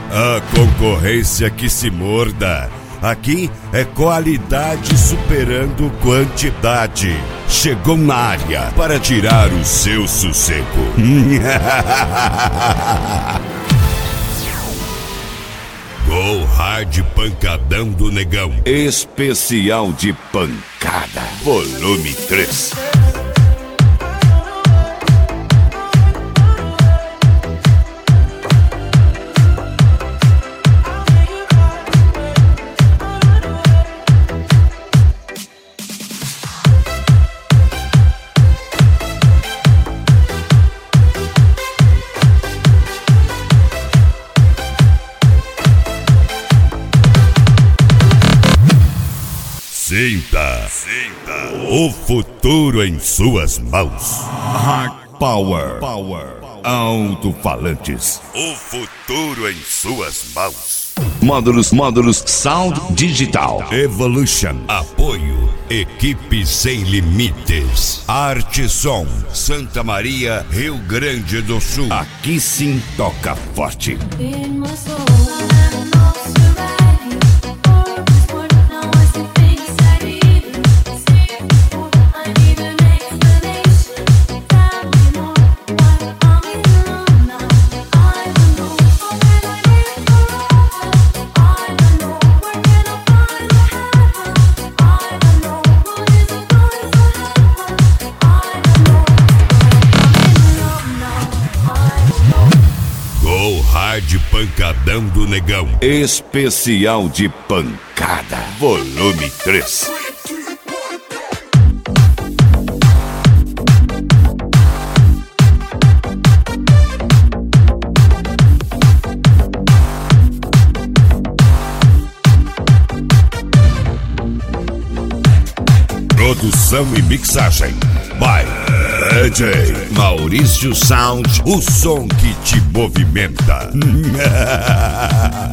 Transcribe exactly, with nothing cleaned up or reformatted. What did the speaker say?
A concorrência que se morda. Aqui é qualidade superando quantidade. Chegou na área para tirar o seu sossego. Go Hard Pancadão do Negão. Especial de pancada. Volume três. Sinta, sinta o futuro em suas mãos. Hard Power, Power, alto-falantes. O futuro em suas mãos. Módulos, módulos, Sound Digital. Evolution, apoio, equipe sem limites. Arte Som, Santa Maria, Rio Grande do Sul. Aqui sim toca forte. Hard Pancadão do Negão. Especial de pancada. Volume três. Produção e mixagem by D J Maurício Sound, o som que te movimenta.